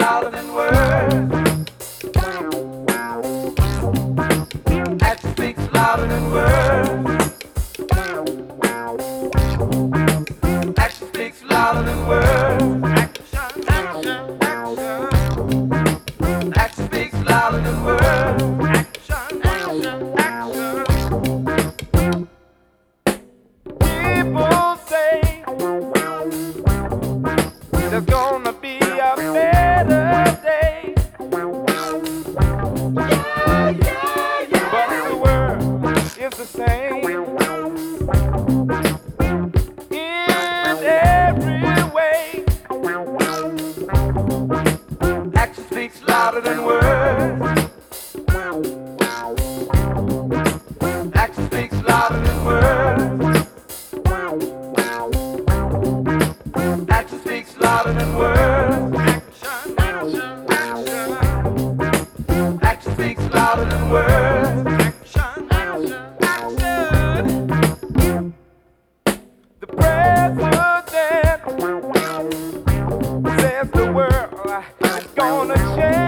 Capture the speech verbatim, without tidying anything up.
louder than words. Action speaks louder than words. Action speaks louder than words. Action, action, action. Action speaks louder than words. Action, action, action. People say there's gonna be a better day. Yeah, yeah, yeah. But the world is the same in every way. Action speaks louder than words. Action speaks louder than words. Action speaks louder than words. Action, action, action. Action speaks louder than words. Action, action, action. The president says the world is gonna change.